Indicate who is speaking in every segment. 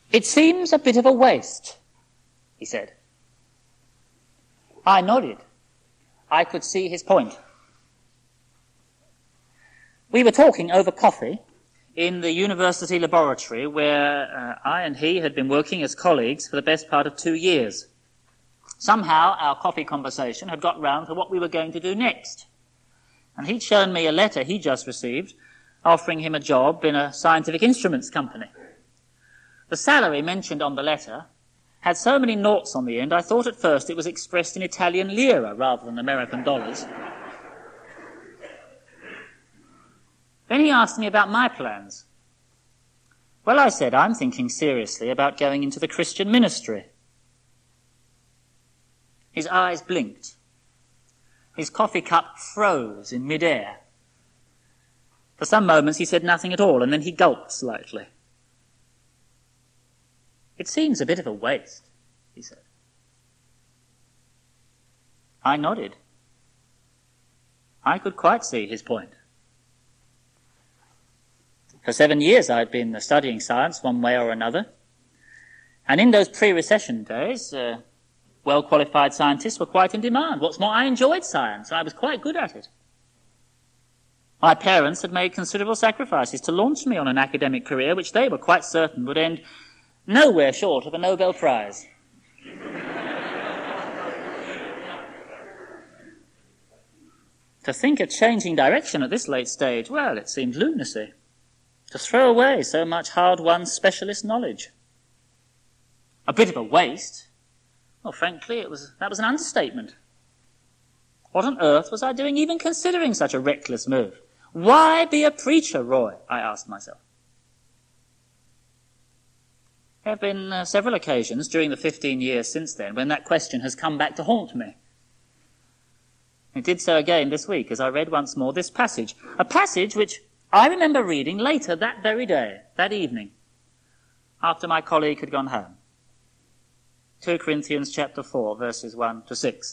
Speaker 1: "It seems a bit of a waste," he said. I nodded. I could see his point. We were talking over coffee in the university laboratory where I and he had been working as colleagues for the best part of 2 years. Somehow our coffee conversation had got round to what we were going to do next. And he'd shown me a letter he'd just received offering him a job in a scientific instruments company. The salary mentioned on the letter had so many noughts on the end, I thought at first it was expressed in Italian lira rather than American dollars. Then he asked me about my plans. Well, I said, I'm thinking seriously about going into the Christian ministry. His eyes blinked. His coffee cup froze in mid-air. For some moments he said nothing at all, and then he gulped slightly. "It seems a bit of a waste," he said. I nodded. I could quite see his point. For 7 years I'd been studying science one way or another, and in those pre-recession days, well-qualified scientists were quite in demand. What's more, I enjoyed science. I was quite good at it. My parents had made considerable sacrifices to launch me on an academic career which they were quite certain would end nowhere short of a Nobel Prize. To think of changing direction at this late stage, well, it seemed lunacy. To throw away so much hard-won specialist knowledge. A bit of a waste. Well, frankly, that was an understatement. What on earth was I doing even considering such a reckless move? Why be a preacher, Roy? I asked myself. There have been several occasions during the 15 years since then when that question has come back to haunt me. It did so again this week as I read once more this passage, a passage which I remember reading later that very day, that evening, after my colleague had gone home. 2 Corinthians chapter 4, verses 1 to 6.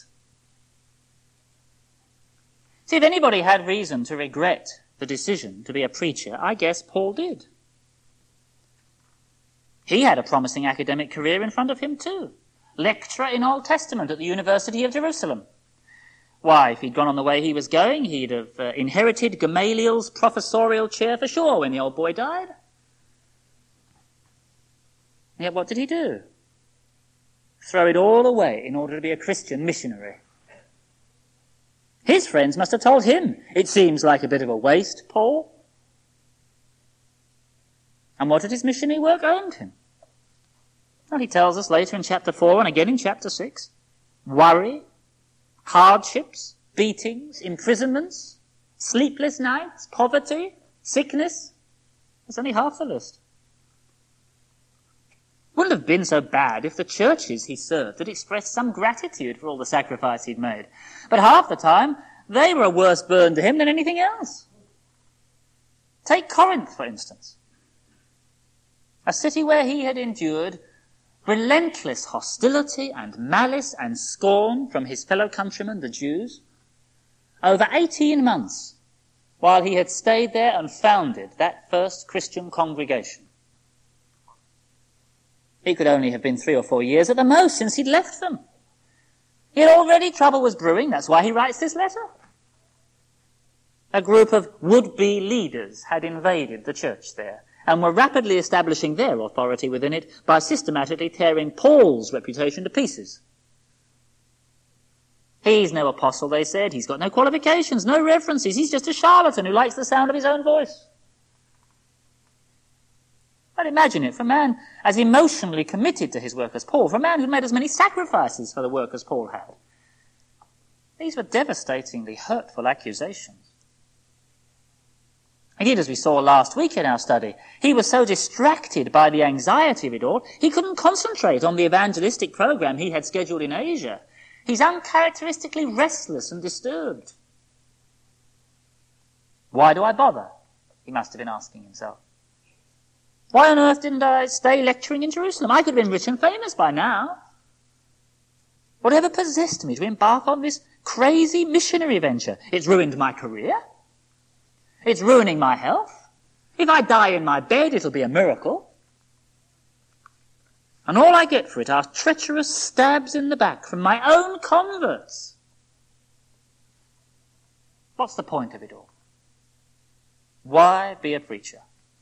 Speaker 1: See, if anybody had reason to regret the decision to be a preacher, I guess Paul did. He had a promising academic career in front of him too. Lecturer in Old Testament at the University of Jerusalem. Why, if he'd gone on the way he was going, he'd have inherited Gamaliel's professorial chair for sure when the old boy died. And yet what did he do? Throw it all away in order to be a Christian missionary. His friends must have told him, "It seems like a bit of a waste, Paul." And what had his missionary work earned him? Well, he tells us later in chapter 4 and again in chapter 6. Worry, hardships, beatings, imprisonments, sleepless nights, poverty, sickness. That's only half the list. Wouldn't have been so bad if the churches he served had expressed some gratitude for all the sacrifice he'd made. But half the time, they were a worse burden to him than anything else. Take Corinth, for instance. A city where he had endured relentless hostility and malice and scorn from his fellow countrymen, the Jews, over 18 months, while he had stayed there and founded that first Christian congregation. It could only have been 3 or 4 years at the most since he'd left them. Yet already trouble was brewing, that's why he writes this letter. A group of would-be leaders had invaded the church there, and were rapidly establishing their authority within it by systematically tearing Paul's reputation to pieces. He's no apostle, they said. He's got no qualifications, no references. He's just a charlatan who likes the sound of his own voice. But imagine it, for a man as emotionally committed to his work as Paul, for a man who made as many sacrifices for the work as Paul had. These were devastatingly hurtful accusations. Indeed, as we saw last week in our study, he was so distracted by the anxiety of it all, he couldn't concentrate on the evangelistic program he had scheduled in Asia. He's uncharacteristically restless and disturbed. Why do I bother? He must have been asking himself. Why on earth didn't I stay lecturing in Jerusalem? I could have been rich and famous by now. Whatever possessed me to embark on this crazy missionary venture? It's ruined my career. It's ruining my health. If I die in my bed, it'll be a miracle. And all I get for it are treacherous stabs in the back from my own converts. What's the point of it all? Why be a preacher?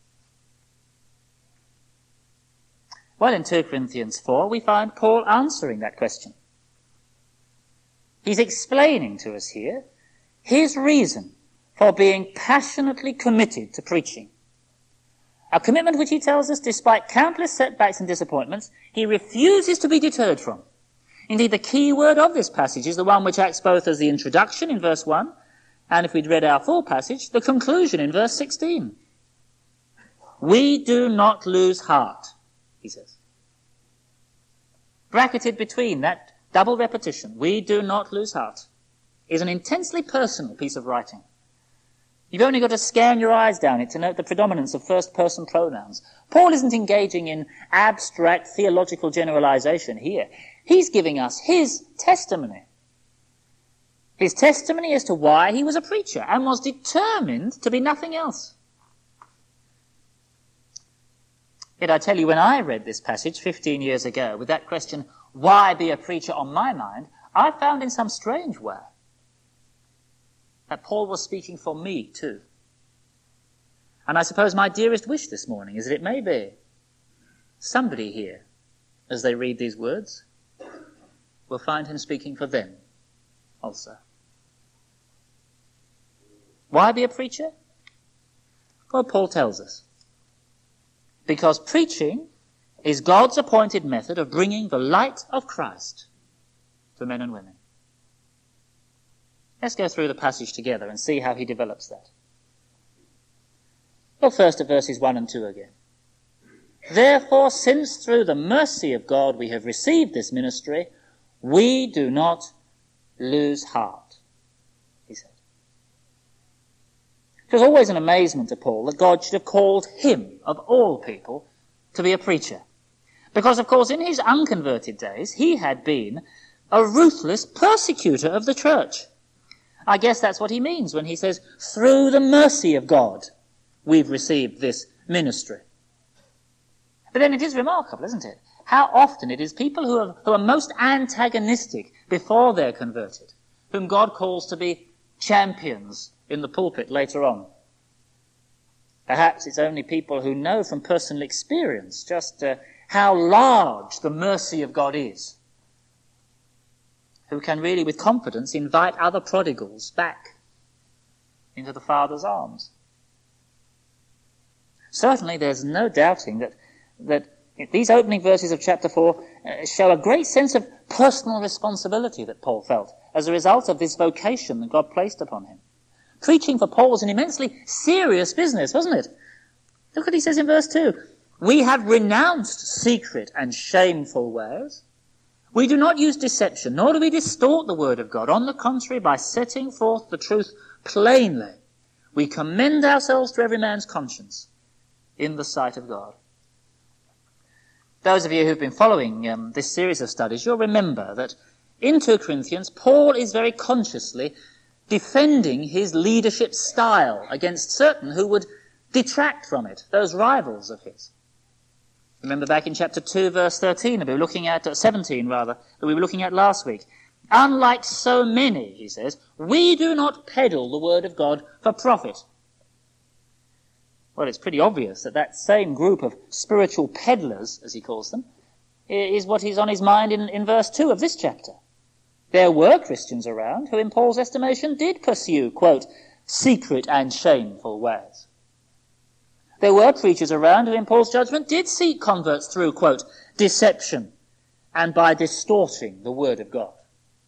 Speaker 1: Well, in 2 Corinthians 4, we find Paul answering that question. He's explaining to us here his reason for being passionately committed to preaching. A commitment which he tells us, despite countless setbacks and disappointments, he refuses to be deterred from. Indeed, the key word of this passage is the one which acts both as the introduction in verse 1, and if we'd read our full passage, the conclusion in verse 16. We do not lose heart, he says. Bracketed between that double repetition, we do not lose heart, is an intensely personal piece of writing. You've only got to scan your eyes down it to note the predominance of first-person pronouns. Paul isn't engaging in abstract theological generalization here. He's giving us his testimony. His testimony as to why he was a preacher and was determined to be nothing else. Yet I tell you, when I read this passage 15 years ago with that question, why be a preacher, on my mind, I found in some strange way that Paul was speaking for me too. And I suppose my dearest wish this morning is that it may be somebody here, as they read these words, will find him speaking for them also. Why be a preacher? Well, Paul tells us. Because preaching is God's appointed method of bringing the light of Christ to men and women. Let's go through the passage together and see how he develops that. Well, first at verses 1 and 2 again. Therefore, since through the mercy of God we have received this ministry, we do not lose heart, he said. It was always an amazement to Paul that God should have called him, of all people, to be a preacher. Because, of course, in his unconverted days, he had been a ruthless persecutor of the church. I guess that's what he means when he says, through the mercy of God, we've received this ministry. But then it is remarkable, isn't it? How often it is people who are most antagonistic before they're converted, whom God calls to be champions in the pulpit later on. Perhaps it's only people who know from personal experience just how large the mercy of God is, who can really with confidence invite other prodigals back into the Father's arms. Certainly there's no doubting that these opening verses of chapter 4 show a great sense of personal responsibility that Paul felt as a result of this vocation that God placed upon him. Preaching for Paul was an immensely serious business, wasn't it? Look what he says in verse 2. We have renounced secret and shameful ways. We do not use deception, nor do we distort the word of God. On the contrary, by setting forth the truth plainly, we commend ourselves to every man's conscience in the sight of God. Those of you who've been following this series of studies, you'll remember that in 2 Corinthians, Paul is very consciously defending his leadership style against certain who would detract from it, those rivals of his. Remember back in chapter 2, verse 13, that we were looking at, 17 rather, that we were looking at last week. Unlike so many, he says, we do not peddle the word of God for profit. Well, it's pretty obvious that that same group of spiritual peddlers, as he calls them, is what is on his mind in verse 2 of this chapter. There were Christians around who, in Paul's estimation, did pursue, quote, secret and shameful ways. There were preachers around who, in Paul's judgment, did seek converts through, quote, deception and by distorting the word of God.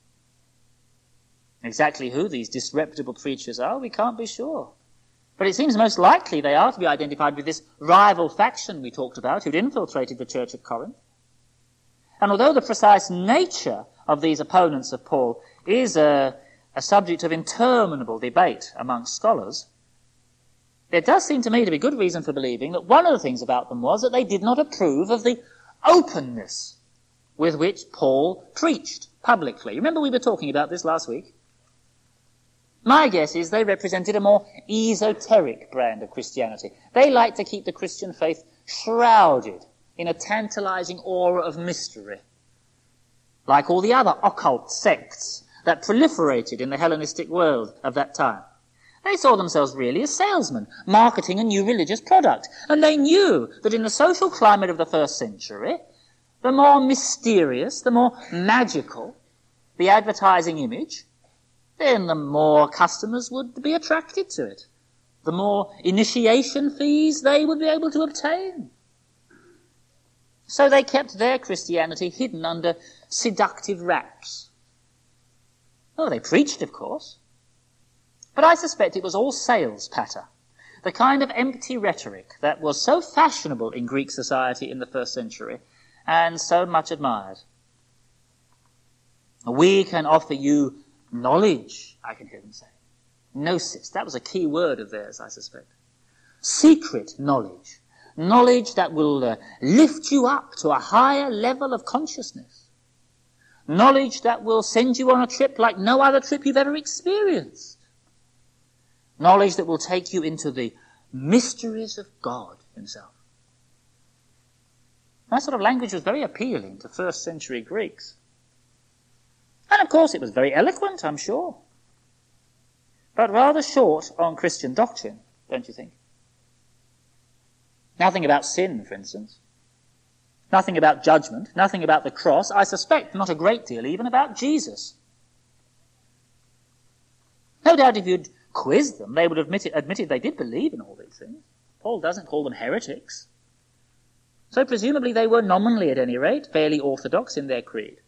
Speaker 1: Exactly who these disreputable preachers are, we can't be sure. But it seems most likely they are to be identified with this rival faction we talked about who'd infiltrated the church of Corinth. And although the precise nature of these opponents of Paul is a subject of interminable debate amongst scholars, there does seem to me to be good reason for believing that one of the things about them was that they did not approve of the openness with which Paul preached publicly. Remember we were talking about this last week? My guess is they represented a more esoteric brand of Christianity. They liked to keep the Christian faith shrouded in a tantalizing aura of mystery, like all the other occult sects that proliferated in the Hellenistic world of that time. They saw themselves really as salesmen, marketing a new religious product. And they knew that in the social climate of the first century, the more mysterious, the more magical the advertising image, then the more customers would be attracted to it. The more initiation fees they would be able to obtain. So they kept their Christianity hidden under seductive wraps. Oh, they preached, of course. But I suspect it was all sales patter, the kind of empty rhetoric that was so fashionable in Greek society in the first century and so much admired. We can offer you knowledge, I can hear them say. Gnosis, that was a key word of theirs, I suspect. Secret knowledge. Knowledge that will lift you up to a higher level of consciousness. Knowledge that will send you on a trip like no other trip you've ever experienced. Knowledge that will take you into the mysteries of God himself. That sort of language was very appealing to first century Greeks. And of course it was very eloquent, I'm sure. But rather short on Christian doctrine, don't you think? Nothing about sin, for instance. Nothing about judgment, nothing about the cross. I suspect not a great deal even about Jesus. No doubt if you'd quizzed them, they would have admitted they did believe in all these things. Paul doesn't call them heretics. So presumably they were nominally, at any rate, fairly orthodox in their creed.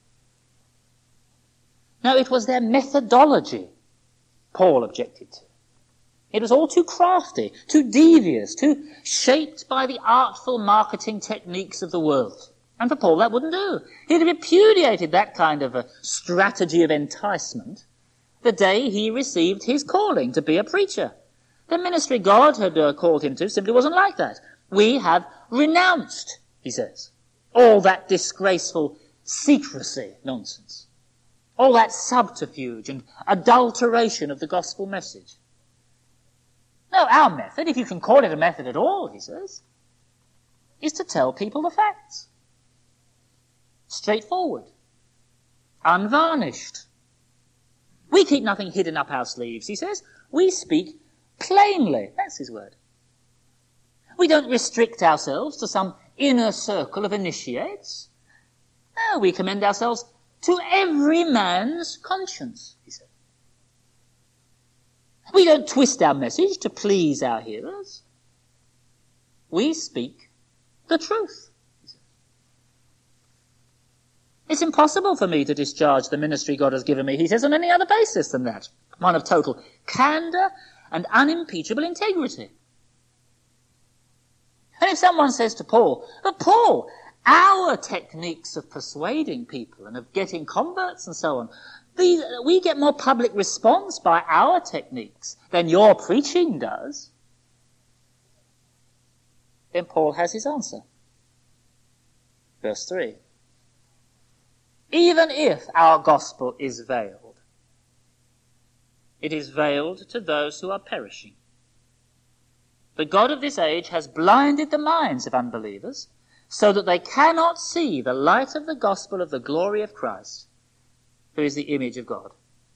Speaker 1: Now, it was their methodology Paul objected to. It was all too crafty, too devious, too shaped by the artful marketing techniques of the world. And for Paul, that wouldn't do. He'd repudiated that kind of a strategy of enticement the day he received his calling to be a preacher. The ministry God had called him to simply wasn't like that. We have renounced, he says, all that disgraceful secrecy nonsense, all that subterfuge and adulteration of the gospel message. No, our method, if you can call it a method at all, he says, is to tell people the facts. Straightforward. Unvarnished. We keep nothing hidden up our sleeves, he says. We speak plainly. That's his word. We don't restrict ourselves to some inner circle of initiates. No, we commend ourselves to every man's conscience, he said. We don't twist our message to please our hearers. We speak the truth, he said. It's impossible for me to discharge the ministry God has given me, he says, on any other basis than that. One of total candour and unimpeachable integrity. And if someone says to Paul, but Paul, our techniques of persuading people and of getting converts and so on, we get more public response by our techniques than your preaching does, then Paul has his answer. Verse 3. Even if our gospel is veiled, it is veiled to those who are perishing. The God of this age has blinded the minds of unbelievers so that they cannot see the light of the gospel of the glory of Christ, who is the image of God.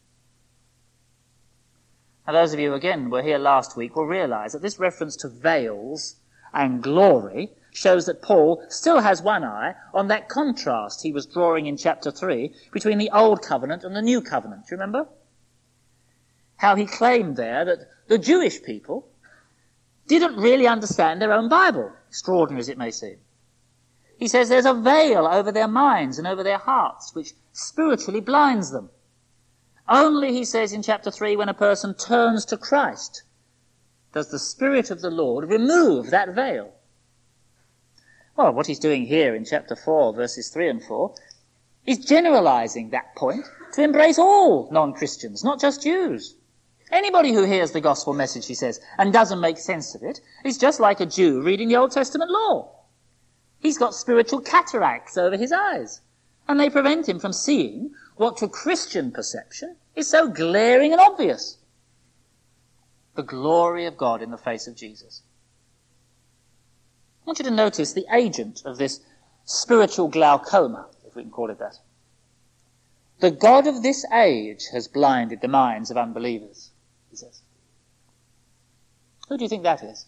Speaker 1: Now those of you, again, who were here last week will realize that this reference to veils and glory shows that Paul still has one eye on that contrast he was drawing in chapter 3 between the Old Covenant and the New Covenant. Do you remember? How he claimed there that the Jewish people didn't really understand their own Bible, extraordinary as it may seem. He says there's a veil over their minds and over their hearts which spiritually blinds them. Only, he says in chapter 3, when a person turns to Christ, does the Spirit of the Lord remove that veil. Well, what he's doing here in chapter 4, verses 3 and 4, is generalizing that point to embrace all non-Christians, not just Jews. Anybody who hears the gospel message, he says, and doesn't make sense of it, is just like a Jew reading the Old Testament law. He's got spiritual cataracts over his eyes, and they prevent him from seeing what to Christian perception is so glaring and obvious. The glory of God in the face of Jesus. want you to notice the agent of this spiritual glaucoma, if we can call it that. The God of this age has blinded the minds of unbelievers, he says. Who do you think that is?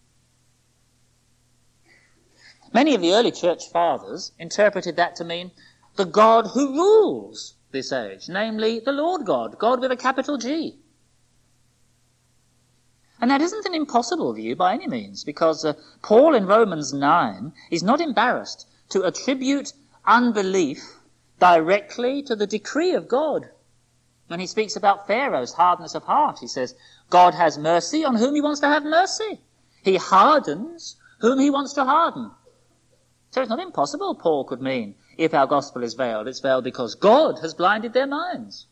Speaker 1: Many of the early church fathers interpreted that to mean the God who rules this age, namely the Lord God, God with a capital G. And that isn't an impossible view by any means, because Paul in Romans 9 is not embarrassed to attribute unbelief directly to the decree of God. When he speaks about Pharaoh's hardness of heart, he says, God has mercy on whom he wants to have mercy. He hardens whom he wants to harden. So it's not impossible, Paul could mean, if our gospel is veiled, it's veiled because God has blinded their minds.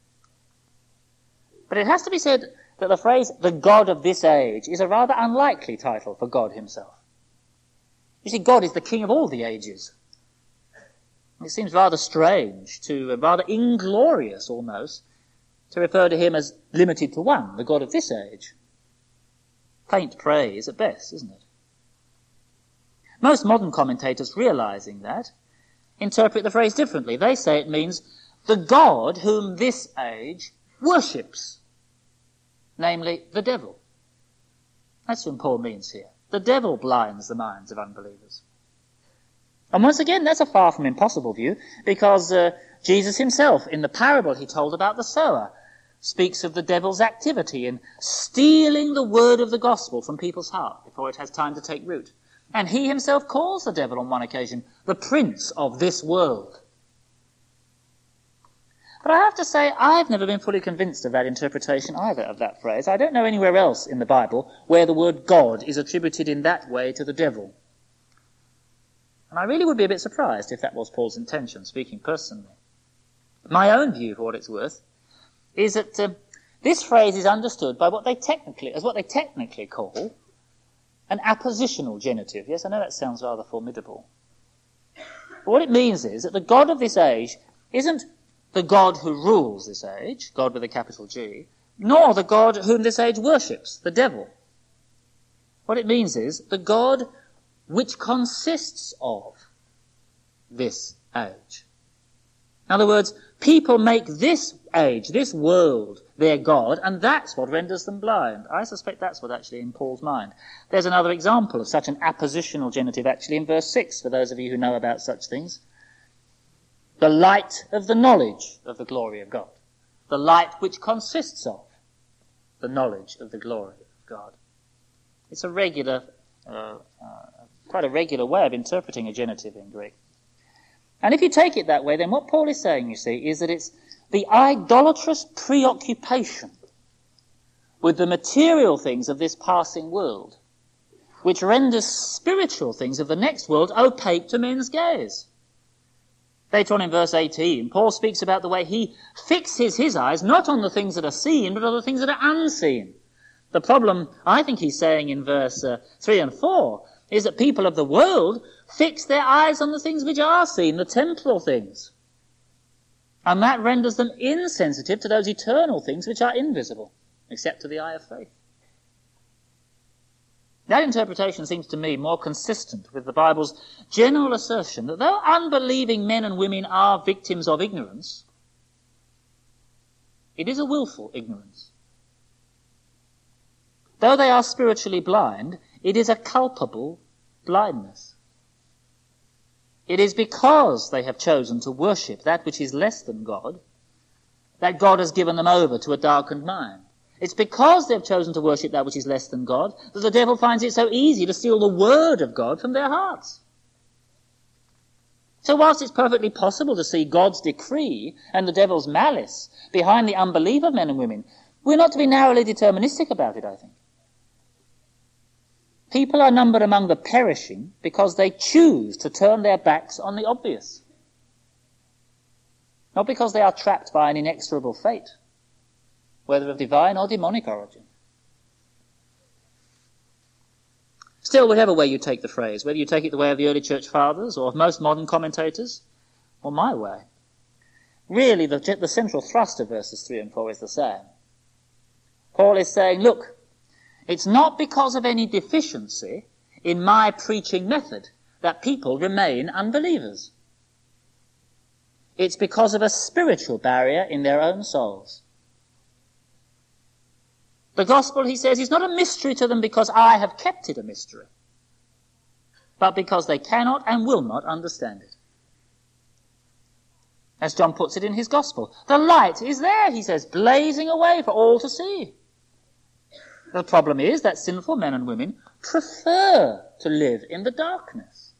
Speaker 1: But it has to be said that the phrase, the God of this age, is a rather unlikely title for God himself. You see, God is the king of all the ages. It seems rather strange, rather inglorious almost, to refer to him as limited to one, the God of this age. Faint praise at best, isn't it? Most modern commentators, realizing that, interpret the phrase differently. They say it means the God whom this age worships, namely the devil. That's what Paul means here. The devil blinds the minds of unbelievers. And once again, that's a far from impossible view, because Jesus himself, in the parable he told about the sower, speaks of the devil's activity in stealing the word of the gospel from people's heart before it has time to take root. And he himself calls the devil on one occasion the prince of this world. But I have to say, I've never been fully convinced of that interpretation either of that phrase. I don't know anywhere else in the Bible where the word God is attributed in that way to the devil. And I really would be a bit surprised if that was Paul's intention, speaking personally. My own view, for what it's worth, is that this phrase is understood by what they technically call an appositional genitive. Yes, I know that sounds rather formidable. But what it means is that the God of this age isn't the God who rules this age, God with a capital G, nor the God whom this age worships, the devil. What it means is the God which consists of this age. In other words, people make this age, this world, their God, and that's what renders them blind. I suspect that's what actually in Paul's mind. There's another example of such an appositional genitive actually in verse 6, for those of you who know about such things. The light of the knowledge of the glory of God. The light which consists of the knowledge of the glory of God. It's a regular, quite a regular way of interpreting a genitive in Greek. And if you take it that way, then what Paul is saying, you see, is that it's the idolatrous preoccupation with the material things of this passing world, which renders spiritual things of the next world opaque to men's gaze. Later on in verse 18, Paul speaks about the way he fixes his eyes not on the things that are seen, but on the things that are unseen. The problem, I think he's saying in verse 3 and 4, is that people of the world fix their eyes on the things which are seen, the temporal things. And that renders them insensitive to those eternal things which are invisible, except to the eye of faith. That interpretation seems to me more consistent with the Bible's general assertion that though unbelieving men and women are victims of ignorance, it is a willful ignorance. Though they are spiritually blind, it is a culpable blindness. It is because they have chosen to worship that which is less than God, that God has given them over to a darkened mind. It's because they've chosen to worship that which is less than God that the devil finds it so easy to steal the word of God from their hearts. So whilst it's perfectly possible to see God's decree and the devil's malice behind the unbelief of men and women, we're not to be narrowly deterministic about it, I think. People are numbered among the perishing because they choose to turn their backs on the obvious. Not because they are trapped by an inexorable fate, whether of divine or demonic origin. Still, whatever way you take the phrase, whether you take it the way of the early church fathers or of most modern commentators, or my way, really the central thrust of verses 3 and 4 is the same. Paul is saying, look, it's not because of any deficiency in my preaching method that people remain unbelievers. It's because of a spiritual barrier in their own souls. The gospel, he says, is not a mystery to them because I have kept it a mystery, but because they cannot and will not understand it. As John puts it in his gospel, the light is there, he says, blazing away for all to see. The problem is that sinful men and women prefer to live in the darkness.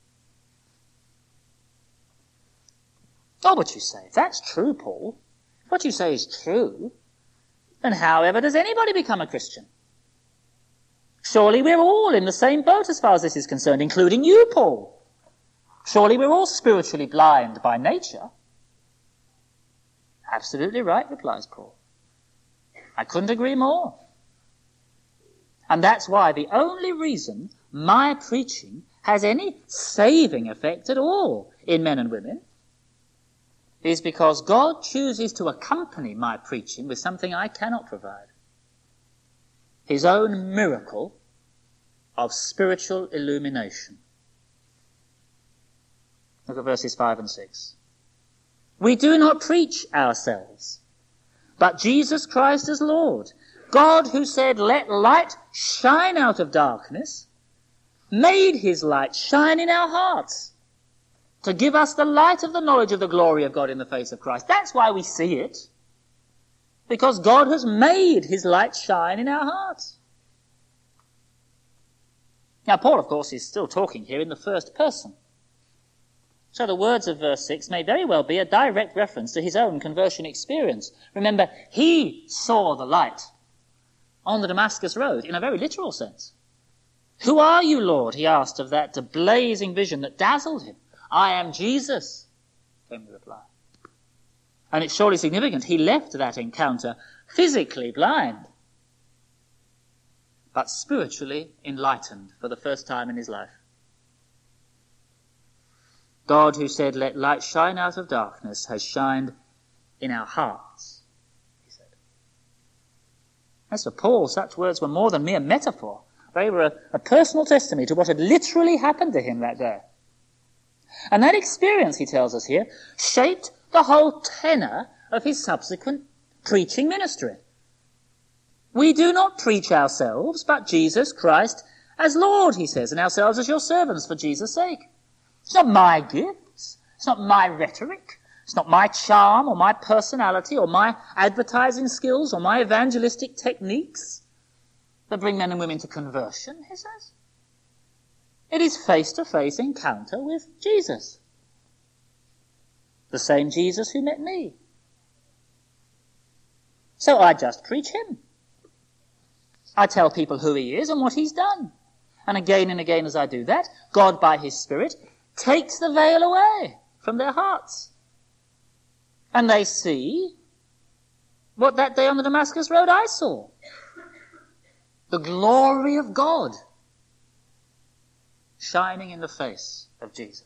Speaker 1: Oh, but you say, if that's true, Paul, if what you say is true, then how ever does anybody become a Christian? Surely we're all in the same boat as far as this is concerned, including you, Paul. Surely we're all spiritually blind by nature. Absolutely right, replies Paul. I couldn't agree more. And that's why the only reason my preaching has any saving effect at all in men and women is because God chooses to accompany my preaching with something I cannot provide. His own miracle of spiritual illumination. Look at verses 5 and 6. We do not preach ourselves, but Jesus Christ as Lord. God, who said, let light shine out of darkness, made his light shine in our hearts to give us the light of the knowledge of the glory of God in the face of Christ. That's why we see it, because God has made his light shine in our hearts. Now, Paul, of course, is still talking here in the first person. So the words of verse 6 may very well be a direct reference to his own conversion experience. Remember, he saw the light on the Damascus road in a very literal sense. Who are you, Lord? He asked of that blazing vision that dazzled him. I am Jesus, came the reply. And it's surely significant he left that encounter physically blind, but spiritually enlightened for the first time in his life. God, who said, let light shine out of darkness, has shined in our hearts, he said. As for Paul, such words were more than mere metaphor. They were a personal testimony to what had literally happened to him that day. And that experience, he tells us here, shaped the whole tenor of his subsequent preaching ministry. We do not preach ourselves, but Jesus Christ as Lord, he says, and ourselves as your servants for Jesus' sake. It's not my gifts, it's not my rhetoric, it's not my charm or my personality or my advertising skills or my evangelistic techniques that bring men and women to conversion, he says. It is face-to-face encounter with Jesus. The same Jesus who met me. So I just preach him. I tell people who he is and what he's done. And again as I do that, God by his Spirit takes the veil away from their hearts. And they see what that day on the Damascus road I saw. The glory of God shining in the face of Jesus.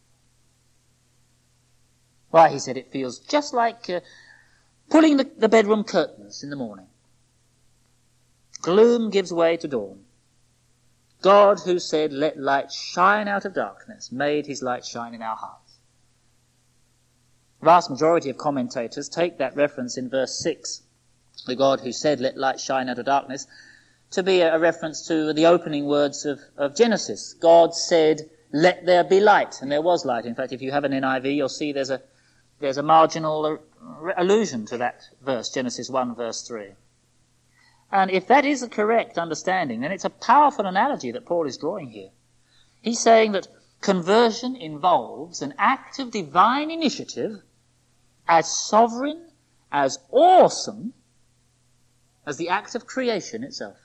Speaker 1: Why, he said, it feels just like pulling the bedroom curtains in the morning. Gloom gives way to dawn. God, who said, let light shine out of darkness, made his light shine in our hearts. The vast majority of commentators take that reference in verse 6, the God who said, let light shine out of darkness, to be a reference to the opening words of Genesis. God said, let there be light, and there was light. In fact, if you have an NIV, you'll see there's a marginal allusion to that verse, Genesis 1, verse 3. And if that is a correct understanding, then it's a powerful analogy that Paul is drawing here. He's saying that conversion involves an act of divine initiative as sovereign, as awesome as the act of creation itself.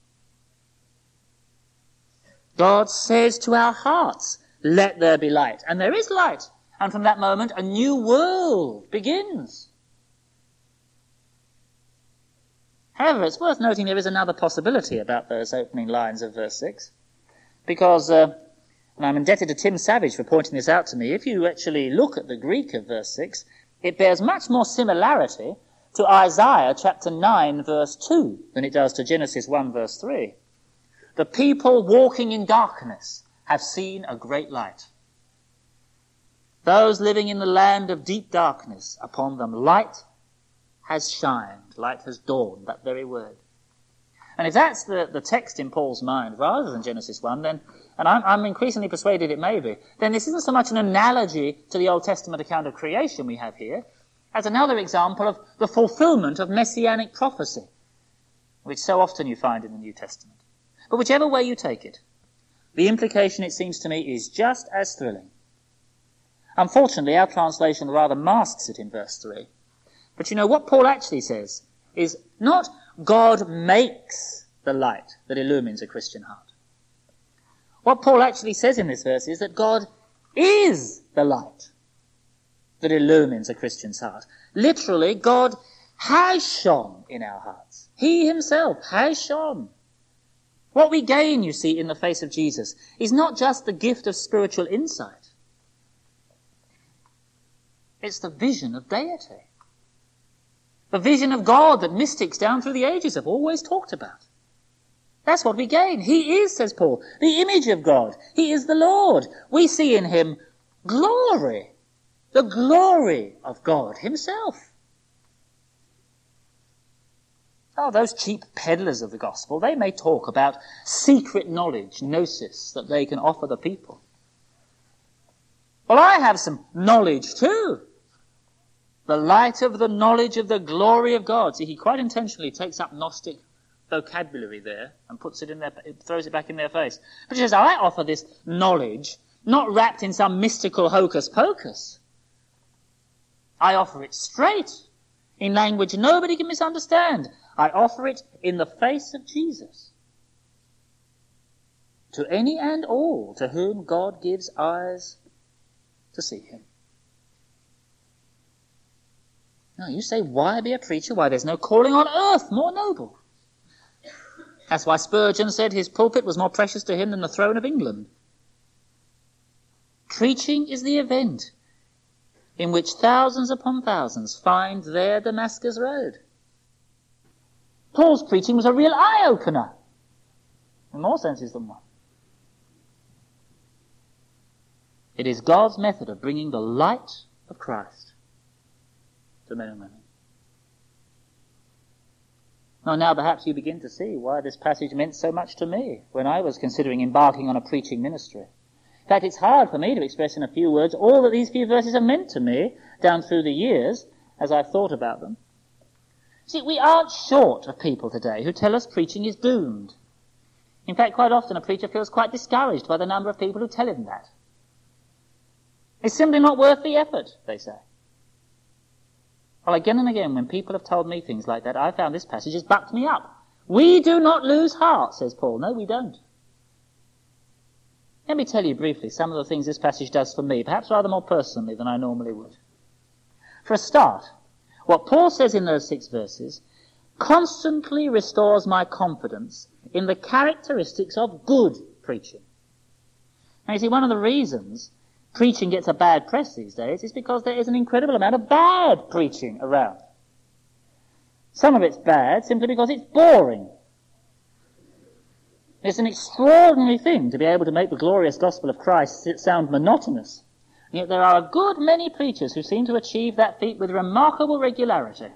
Speaker 1: God says to our hearts, let there be light. And there is light. And from that moment, a new world begins. However, it's worth noting there is another possibility about those opening lines of verse 6. Because, and I'm indebted to Tim Savage for pointing this out to me, if you actually look at the Greek of verse 6, it bears much more similarity to Isaiah chapter 9, verse 2, than it does to Genesis 1, verse 3. The people walking in darkness have seen a great light. Those living in the land of deep darkness, upon them light has shined, light has dawned, that very word. And if that's the text in Paul's mind, rather than Genesis 1, then, and I'm increasingly persuaded it may be, then this isn't so much an analogy to the Old Testament account of creation we have here, as another example of the fulfillment of messianic prophecy, which so often you find in the New Testament. But whichever way you take it, the implication, it seems to me, is just as thrilling. Unfortunately, our translation rather masks it in verse 3. But you know, what Paul actually says is not God makes the light that illumines a Christian heart. What Paul actually says in this verse is that God is the light that illumines a Christian's heart. Literally, God has shone in our hearts. He himself has shone. What we gain, you see, in the face of Jesus is not just the gift of spiritual insight. It's the vision of deity. The vision of God that mystics down through the ages have always talked about. That's what we gain. He is, says Paul, the image of God. He is the Lord. We see in him glory, the glory of God himself. Oh, those cheap peddlers of the gospel, they may talk about secret knowledge, gnosis, that they can offer the people. Well, I have some knowledge too. The light of the knowledge of the glory of God. See, he quite intentionally takes up Gnostic vocabulary there and puts it in their, throws it back in their face. But he says, I offer this knowledge not wrapped in some mystical hocus pocus. I offer it straight, in language nobody can misunderstand. I offer it in the face of Jesus. To any and all to whom God gives eyes to see him. Now you say, why be a preacher? Why, there's no calling on earth more noble. That's why Spurgeon said his pulpit was more precious to him than the throne of England. Preaching is the event in which thousands upon thousands find their Damascus road. Paul's preaching was a real eye-opener, in more senses than one. It is God's method of bringing the light of Christ to men and women. Now perhaps you begin to see why this passage meant so much to me when I was considering embarking on a preaching ministry. In fact, it's hard for me to express in a few words all that these few verses have meant to me down through the years as I've thought about them. See, we aren't short of people today who tell us preaching is doomed. In fact, quite often a preacher feels quite discouraged by the number of people who tell him that. It's simply not worth the effort, they say. Well, again and again, when people have told me things like that, I found this passage has bucked me up. We do not lose heart, says Paul. No, we don't. Let me tell you briefly some of the things this passage does for me, perhaps rather more personally than I normally would. For a start, what Paul says in those 6 verses constantly restores my confidence in the characteristics of good preaching. Now, you see, one of the reasons preaching gets a bad press these days is because there is an incredible amount of bad preaching around. Some of it's bad simply because it's boring. It's an extraordinary thing to be able to make the glorious gospel of Christ sound monotonous. And yet there are a good many preachers who seem to achieve that feat with remarkable regularity.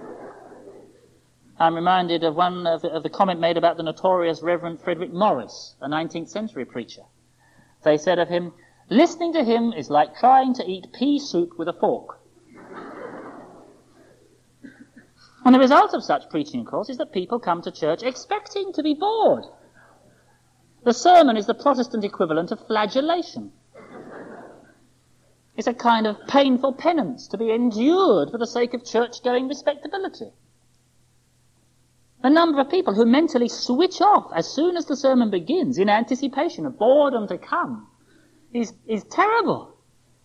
Speaker 1: I'm reminded of one of the comment made about the notorious Reverend Frederick Morris, a 19th century preacher. They said of him, listening to him is like trying to eat pea soup with a fork. And the result of such preaching, of course, is that people come to church expecting to be bored. The sermon is the Protestant equivalent of flagellation. It's a kind of painful penance to be endured for the sake of church-going respectability. The number of people who mentally switch off as soon as the sermon begins in anticipation of boredom to come is terrible.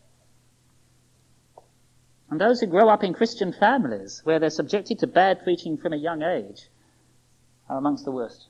Speaker 1: And those who grow up in Christian families where they're subjected to bad preaching from a young age are amongst the worst.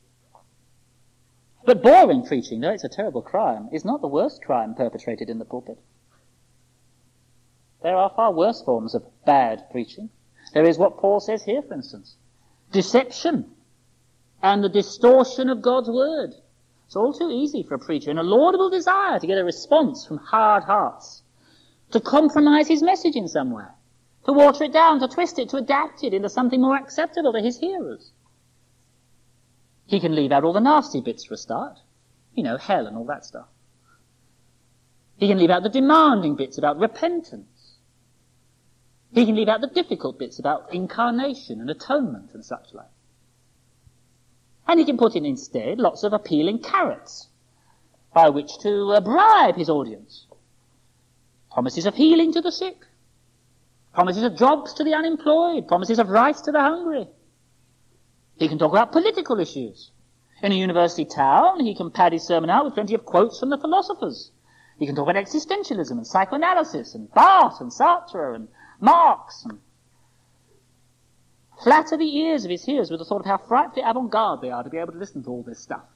Speaker 1: But boring preaching, though it's a terrible crime, is not the worst crime perpetrated in the pulpit. There are far worse forms of bad preaching. There is what Paul says here, for instance. Deception. and the distortion of God's word. It's all too easy for a preacher in a laudable desire to get a response from hard hearts, to compromise his message in some way, to water it down, to twist it, to adapt it into something more acceptable to his hearers. He can leave out all the nasty bits for a start. Hell and all that stuff. He can leave out the demanding bits about repentance. He can leave out the difficult bits about incarnation and atonement and such like. And he can put in instead lots of appealing carrots by which to bribe his audience. Promises of healing to the sick. Promises of jobs to the unemployed. Promises of rice to the hungry. He can talk about political issues. In a university town, he can pad his sermon out with plenty of quotes from the philosophers. He can talk about existentialism and psychoanalysis and Barthes and Sartre and Marx and flatter the ears of his hearers with the thought of how frightfully avant-garde they are to be able to listen to all this stuff.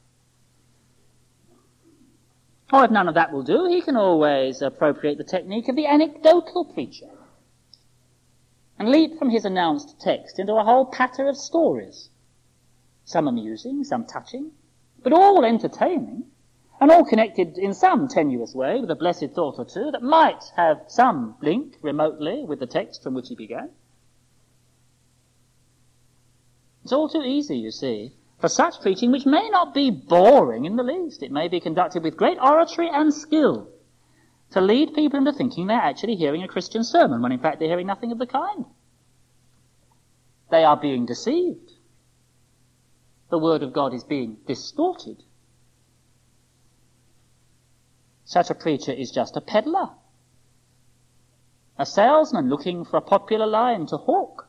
Speaker 1: Or if none of that will do, he can always appropriate the technique of the anecdotal preacher and leap from his announced text into a whole patter of stories, some amusing, some touching, but all entertaining, and all connected in some tenuous way with a blessed thought or two that might have some link remotely with the text from which he began. It's all too easy, you see, for such preaching, which may not be boring in the least. It may be conducted with great oratory and skill, to lead people into thinking they're actually hearing a Christian sermon, when in fact they're hearing nothing of the kind. They are being deceived. The word of God is being distorted. Such a preacher is just a peddler, a salesman looking for a popular line to hawk.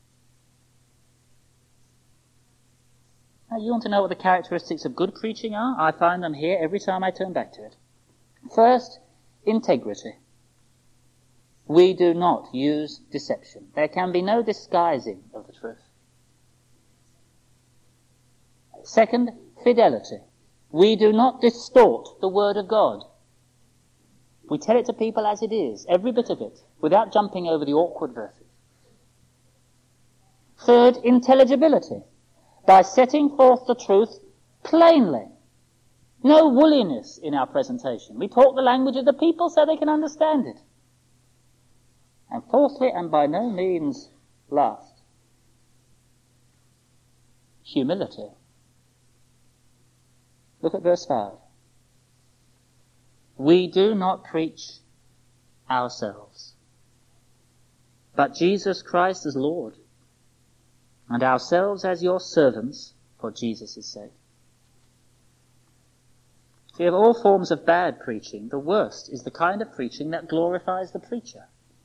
Speaker 1: Now, you want to know what the characteristics of good preaching are? I find them here every time I turn back to it. First, integrity. We do not use deception. There can be no disguising of the truth. Second, fidelity. We do not distort the word of God. We tell it to people as it is, every bit of it, without jumping over the awkward verses. Third, intelligibility. By setting forth the truth plainly. No woolliness in our presentation. We talk the language of the people so they can understand it. And fourthly, and by no means last, humility. Look at verse 5. We do not preach ourselves, but Jesus Christ as Lord, and ourselves as your servants for Jesus' sake. See, of all forms of bad preaching, the worst is the kind of preaching that glorifies the preacher.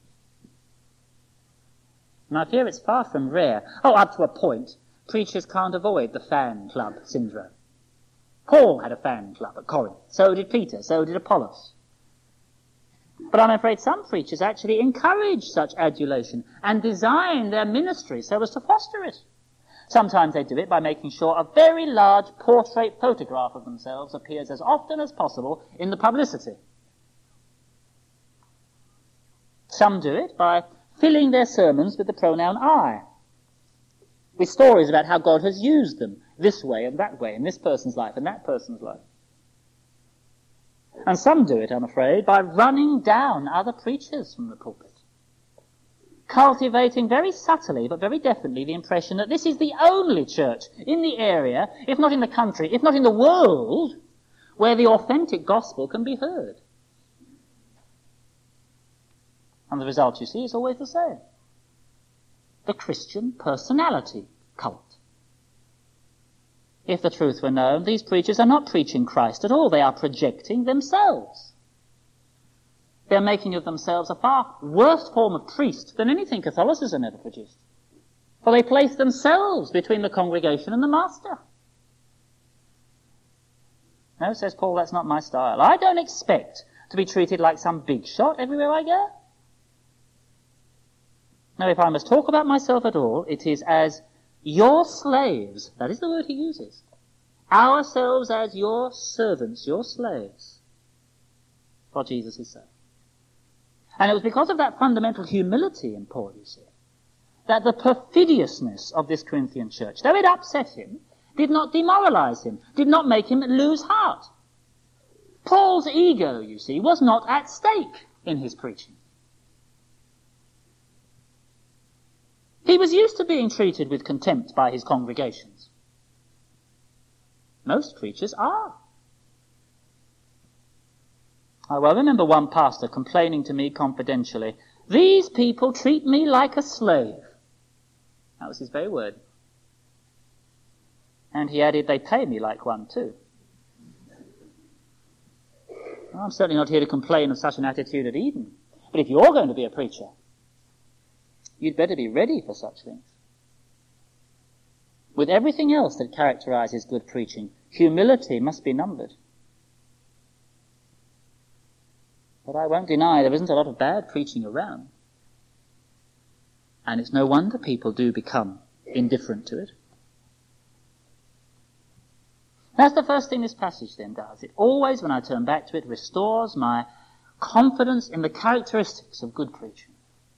Speaker 1: And I fear it's far from rare. Up to a point, preachers can't avoid the fan club syndrome. Paul had a fan club at Corinth. So did Peter. So did Apollos. But I'm afraid some preachers actually encourage such adulation and design their ministry so as to foster it. Sometimes they do it by making sure a very large portrait photograph of themselves appears as often as possible in the publicity. Some do it by filling their sermons with the pronoun I, with stories about how God has used them this way and that way in this person's life and that person's life. And some do it, I'm afraid, by running down other preachers from the pulpit, cultivating very subtly but very definitely the impression that this is the only church in the area, if not in the country, if not in the world, where the authentic gospel can be heard. And the result, you see, is always the same. The Christian personality cult. If the truth were known, these preachers are not preaching Christ at all. They are projecting themselves. They're making of themselves a far worse form of priest than anything Catholicism ever produced. For they place themselves between the congregation and the master. No, says Paul, that's not my style. I don't expect to be treated like some big shot everywhere I go. No, if I must talk about myself at all, it is as your slaves. That is the word he uses. Ourselves as your servants, your slaves, for Jesus' sake. And it was because of that fundamental humility in Paul, you see, that the perfidiousness of this Corinthian church, though it upset him, did not demoralize him, did not make him lose heart. Paul's ego, you see, was not at stake in his preaching. He was used to being treated with contempt by his congregations. Most preachers are. I well remember one pastor complaining to me confidentially, "These people treat me like a slave." That was his very word. And he added, "They pay me like one too." Well, I'm certainly not here to complain of such an attitude at Eden. But if you're going to be a preacher, you'd better be ready for such things. With everything else that characterizes good preaching, humility must be numbered. But I won't deny there isn't a lot of bad preaching around. And it's no wonder people do become indifferent to it. That's the first thing this passage then does. It always, when I turn back to it, restores my confidence in the characteristics of good preaching.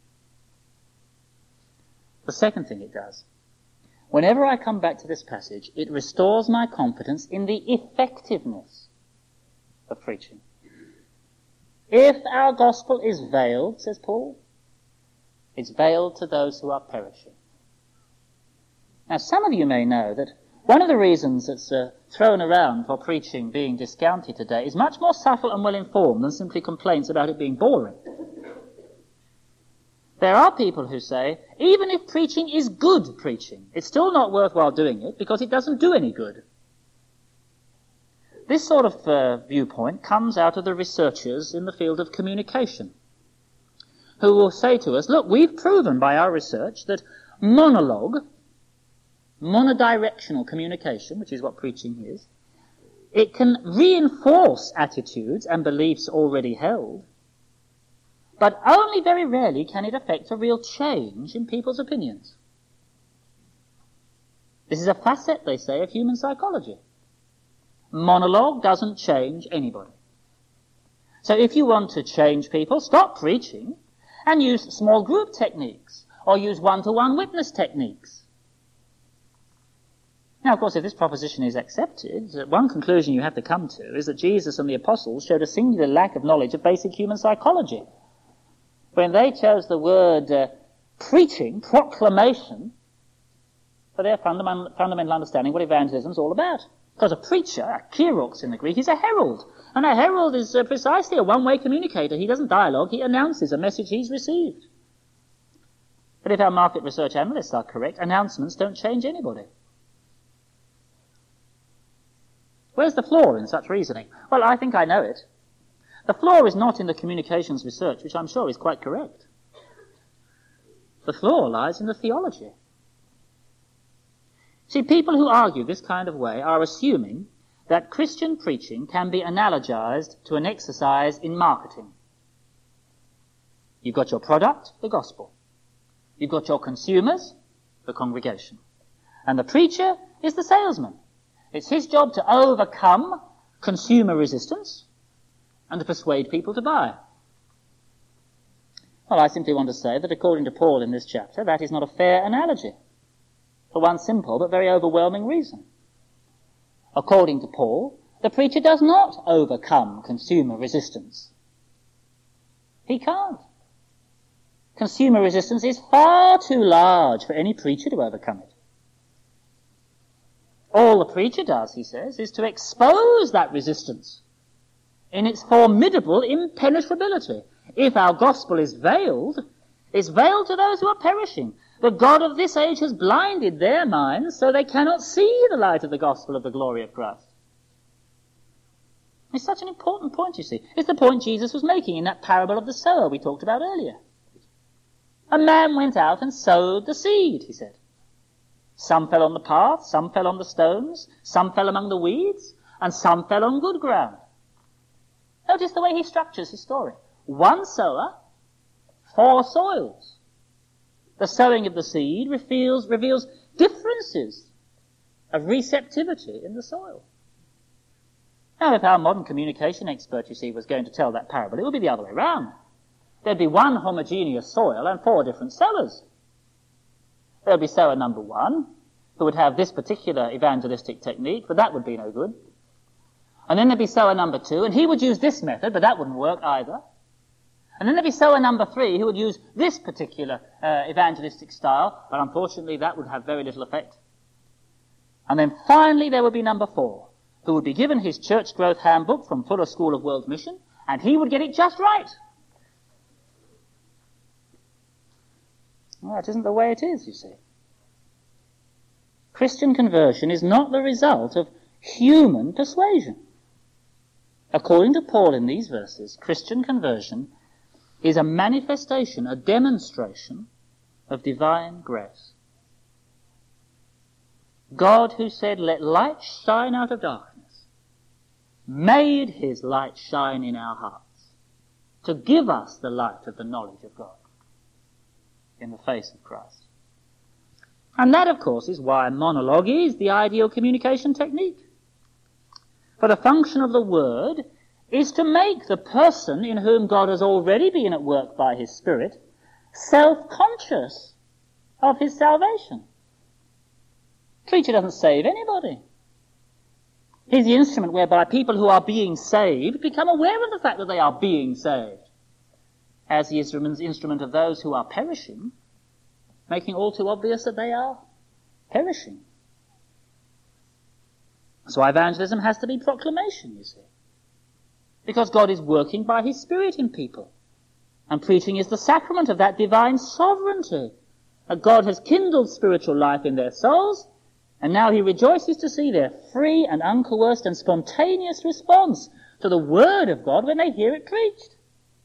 Speaker 1: The second thing it does, whenever I come back to this passage, it restores my confidence in the effectiveness of preaching. If our gospel is veiled, says Paul, it's veiled to those who are perishing. Now, some of you may know that one of the reasons that's thrown around for preaching being discounted today is much more subtle and well-informed than simply complaints about it being boring. There are people who say, even if preaching is good preaching, it's still not worthwhile doing it because it doesn't do any good. This sort of viewpoint comes out of the researchers in the field of communication, who will say to us, look, we've proven by our research that monodirectional communication, which is what preaching is, it can reinforce attitudes and beliefs already held, but only very rarely can it affect a real change in people's opinions. This is a facet, they say, of human psychology. Monologue doesn't change anybody. So if you want to change people, stop preaching and use small group techniques or use one-to-one witness techniques. Now, of course, if this proposition is accepted, one conclusion you have to come to is that Jesus and the apostles showed a singular lack of knowledge of basic human psychology. When they chose the word preaching, proclamation, for their fundamental understanding what evangelism is all about. Because a preacher, a kairos in the Greek, is a herald. And a herald is precisely a one-way communicator. He doesn't dialogue, he announces a message he's received. But if our market research analysts are correct, announcements don't change anybody. Where's the flaw in such reasoning? Well, I think I know it. The flaw is not in the communications research, which I'm sure is quite correct. The flaw lies in the theology. See, people who argue this kind of way are assuming that Christian preaching can be analogized to an exercise in marketing. You've got your product, the gospel. You've got your consumers, the congregation. And the preacher is the salesman. It's his job to overcome consumer resistance and to persuade people to buy. Well, I simply want to say that according to Paul in this chapter, that is not a fair analogy, for one simple but very overwhelming reason. According to Paul, the preacher does not overcome consumer resistance. He can't. Consumer resistance is far too large for any preacher to overcome it. All the preacher does, he says, is to expose that resistance in its formidable impenetrability. If our gospel is veiled, it's veiled to those who are perishing. The God of this age has blinded their minds so they cannot see the light of the gospel of the glory of Christ. It's such an important point, you see. It's the point Jesus was making in that parable of the sower we talked about earlier. A man went out and sowed the seed, he said. Some fell on the path, some fell on the stones, some fell among the weeds, and some fell on good ground. Notice the way he structures his story. One sower, 4 soils. The sowing of the seed reveals differences of receptivity in the soil. Now, if our modern communication expert, you see, was going to tell that parable, it would be the other way round. There'd be one homogeneous soil and 4 different sowers. There'll be sower number 1. who would have this particular evangelistic technique, but that would be no good. And then there'd be sower number 2, and he would use this method, but that wouldn't work either. And then there'd be sower number 3, who would use this particular evangelistic style, but unfortunately that would have very little effect. And then finally there would be number 4, who would be given his church growth handbook from Fuller School of World Mission, and he would get it just right. Well, that isn't the way it is, you see. Christian conversion is not the result of human persuasion. According to Paul in these verses, Christian conversion is a manifestation, a demonstration of divine grace. God, who said, "Let light shine out of darkness," made his light shine in our hearts to give us the light of the knowledge of God in the face of Christ. And that, of course, is why monologue is the ideal communication technique. For the function of the word is to make the person in whom God has already been at work by his Spirit self-conscious of his salvation. Preacher doesn't save anybody. He's the instrument whereby people who are being saved become aware of the fact that they are being saved, as he is the instrument of those who are perishing, making all too obvious that they are perishing. So evangelism has to be proclamation, you see. Because God is working by his Spirit in people. And preaching is the sacrament of that divine sovereignty. That God has kindled spiritual life in their souls, and now he rejoices to see their free and uncoerced and spontaneous response to the Word of God when they hear it preached.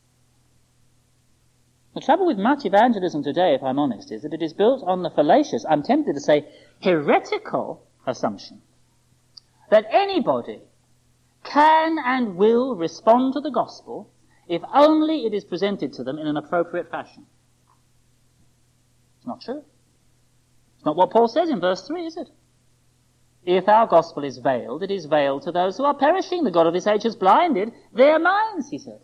Speaker 1: The trouble with much evangelism today, if I'm honest, is that it is built on the fallacious, I'm tempted to say, heretical assumption that anybody can and will respond to the gospel if only it is presented to them in an appropriate fashion. It's not true. It's not what Paul says in verse 3, is it? If our gospel is veiled, it is veiled to those who are perishing. The God of this age has blinded their minds, he said.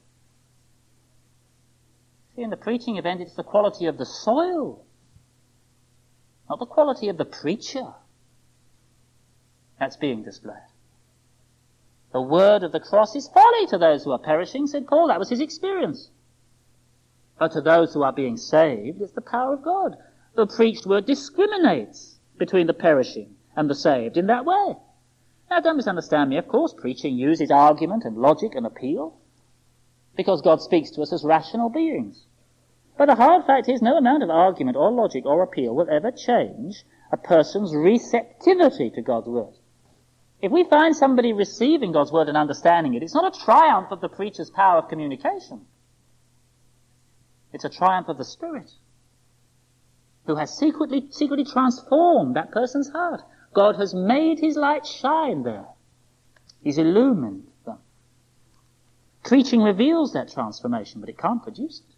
Speaker 1: See, in the preaching event, it's the quality of the soil, not the quality of the preacher, that's being displayed. The word of the cross is folly to those who are perishing, said Paul. That was his experience. But to those who are being saved, it's the power of God. The preached word discriminates between the perishing and the saved in that way. Now, don't misunderstand me. Of course, preaching uses argument and logic and appeal, because God speaks to us as rational beings. But the hard fact is no amount of argument or logic or appeal will ever change a person's receptivity to God's word. If we find somebody receiving God's word and understanding it, it's not a triumph of the preacher's power of communication. It's a triumph of the Spirit, who has secretly transformed that person's heart. God has made his light shine there. He's illumined them. Preaching reveals that transformation, but it can't produce it.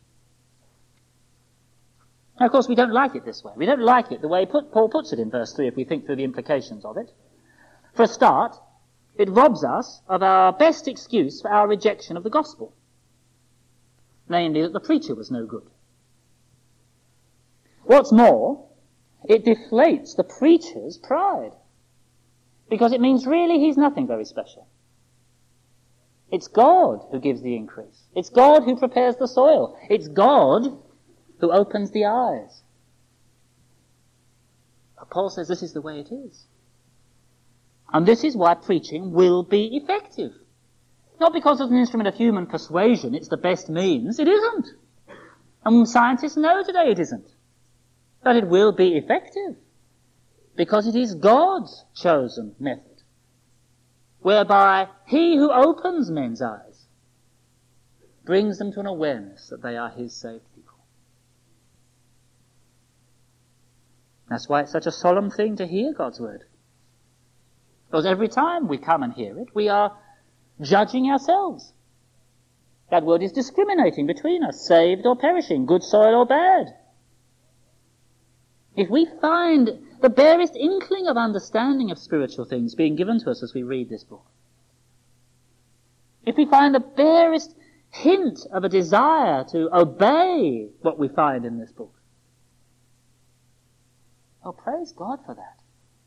Speaker 1: Now, of course, we don't like it this way. We don't like it the way Paul puts it in verse 3 if we think through the implications of it. For a start, it robs us of our best excuse for our rejection of the gospel, namely that the preacher was no good. What's more, it deflates the preacher's pride, because it means really he's nothing very special. It's God who gives the increase. It's God who prepares the soil. It's God who opens the eyes. But Paul says this is the way it is. And this is why preaching will be effective. Not because it's an instrument of human persuasion, it's the best means. It isn't. And scientists know today it isn't. But it will be effective, because it is God's chosen method, whereby he who opens men's eyes brings them to an awareness that they are his saved people. That's why it's such a solemn thing to hear God's word. Because every time we come and hear it, we are judging ourselves. That word is discriminating between us, saved or perishing, good soil or bad. If we find the barest inkling of understanding of spiritual things being given to us as we read this book, if we find the barest hint of a desire to obey what we find in this book, oh, praise God for that.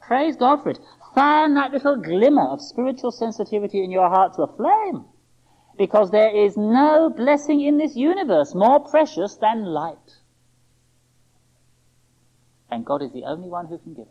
Speaker 1: Praise God for it. Fan that little glimmer of spiritual sensitivity in your heart to a flame. Because there is no blessing in this universe more precious than light. And God is the only one who can give it.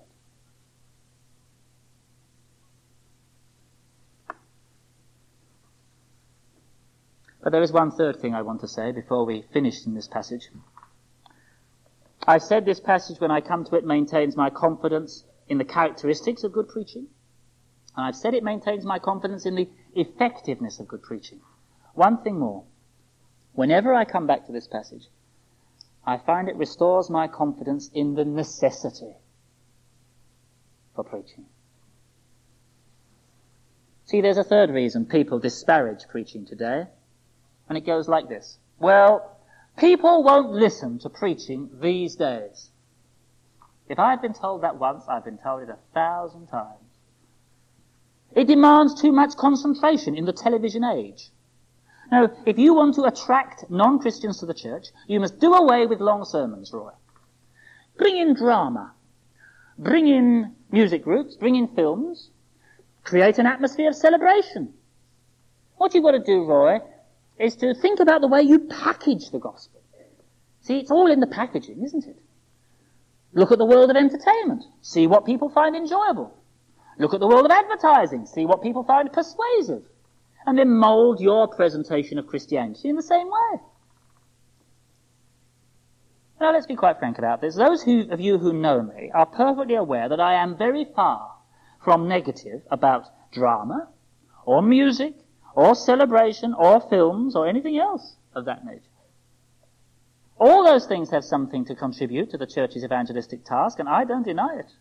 Speaker 1: But there is one third thing I want to say before we finish in this passage. I've said this passage, when I come to it, maintains my confidence in the characteristics of good preaching. And I've said it maintains my confidence in the effectiveness of good preaching. One thing more. Whenever I come back to this passage, I find it restores my confidence in the necessity for preaching. See, there's a third reason people disparage preaching today. And it goes like this. Well, people won't listen to preaching these days. If I've been told that once, I've been told it 1,000 times. It demands too much concentration in the television age. Now, if you want to attract non-Christians to the church, you must do away with long sermons, Roy. Bring in drama. Bring in music groups. Bring in films. Create an atmosphere of celebration. What you've got to do, Roy, is to think about the way you package the gospel. See, it's all in the packaging, isn't it? Look at the world of entertainment. See what people find enjoyable. Look at the world of advertising. See what people find persuasive. And then mould your presentation of Christianity in the same way. Now, let's be quite frank about this. Those of you who know me are perfectly aware that I am very far from negative about drama, or music, or celebration, or films, or anything else of that nature. All those things have something to contribute to the church's evangelistic task, and I don't deny it.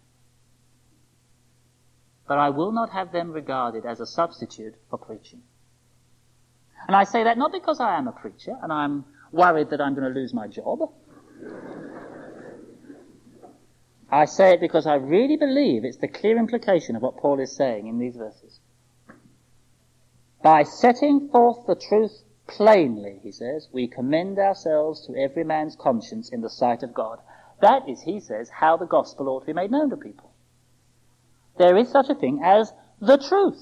Speaker 1: But I will not have them regarded as a substitute for preaching. And I say that not because I am a preacher, and I'm worried that I'm going to lose my job. I say it because I really believe it's the clear implication of what Paul is saying in these verses. By setting forth the truth plainly, he says, we commend ourselves to every man's conscience in the sight of God. That is, he says, how the gospel ought to be made known to people. There is such a thing as the truth.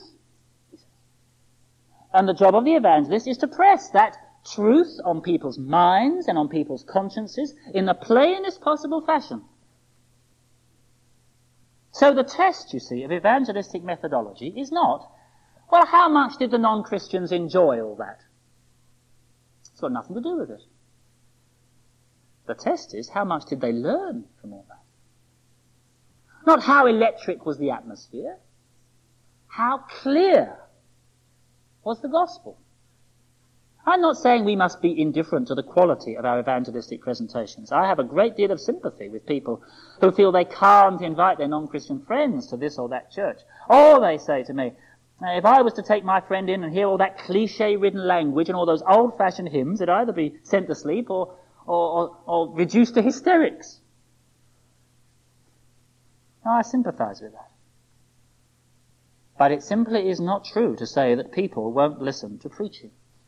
Speaker 1: And the job of the evangelist is to press that truth on people's minds and on people's consciences in the plainest possible fashion. So the test, you see, of evangelistic methodology is not, well, how much did the non-Christians enjoy all that? It's got nothing to do with it. The test is, how much did they learn from all that? Not how electric was the atmosphere. How clear was the gospel? I'm not saying we must be indifferent to the quality of our evangelistic presentations. I have a great deal of sympathy with people who feel they can't invite their non-Christian friends to this or that church. Or they say to me, if I was to take my friend in and hear all that cliche-ridden language and all those old-fashioned hymns, they'd either be sent to sleep or reduced to hysterics. Now, I sympathize with that. But it simply is not true to say that people won't listen to preaching.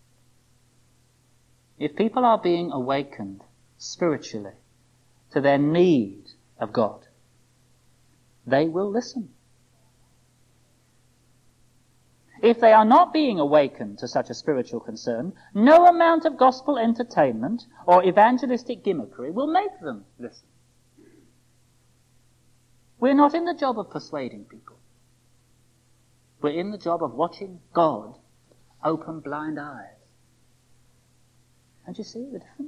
Speaker 1: If people are being awakened spiritually to their need of God, they will listen. If they are not being awakened to such a spiritual concern, no amount of gospel entertainment or evangelistic gimmickry will make them listen. We're not in the job of persuading people. We're in the job of watching God open blind eyes. Don't you see the difference?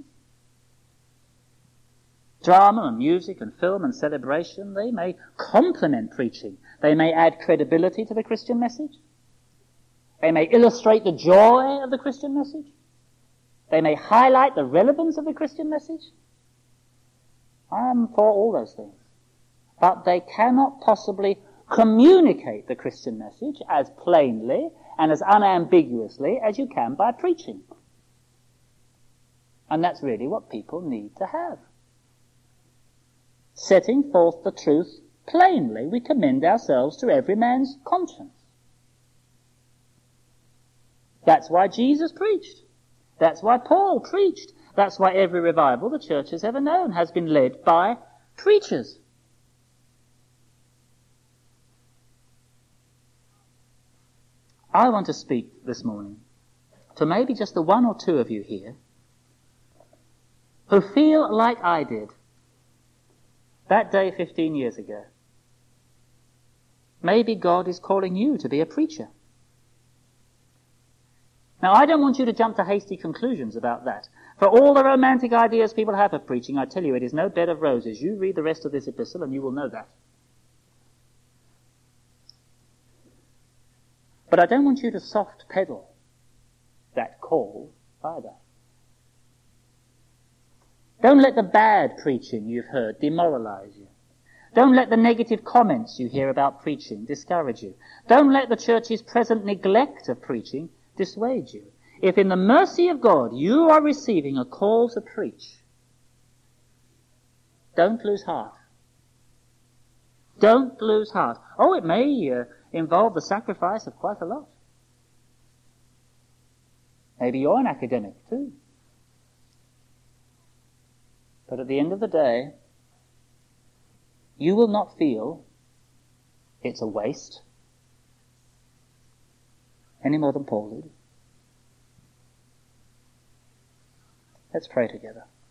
Speaker 1: Drama and music and film and celebration, they may complement preaching. They may add credibility to the Christian message. They may illustrate the joy of the Christian message. They may highlight the relevance of the Christian message. I am for all those things. But they cannot possibly communicate the Christian message as plainly and as unambiguously as you can by preaching. And that's really what people need to have. Setting forth the truth plainly, we commend ourselves to every man's conscience. That's why Jesus preached. That's why Paul preached. That's why every revival the church has ever known has been led by preachers. I want to speak this morning to maybe just the one or two of you here who feel like I did that day 15 years ago. Maybe God is calling you to be a preacher. Now, I don't want you to jump to hasty conclusions about that. For all the romantic ideas people have of preaching, I tell you, it is no bed of roses. You read the rest of this epistle and you will know that. But I don't want you to soft pedal that call either. Don't let the bad preaching you've heard demoralize you. Don't let the negative comments you hear about preaching discourage you. Don't let the church's present neglect of preaching dissuade you. If in the mercy of God you are receiving a call to preach, don't lose heart. Don't lose heart. Oh, it may involve the sacrifice of quite a lot. Maybe you're an academic too. But at the end of the day, you will not feel it's a waste any more than Paul did. Let's pray together.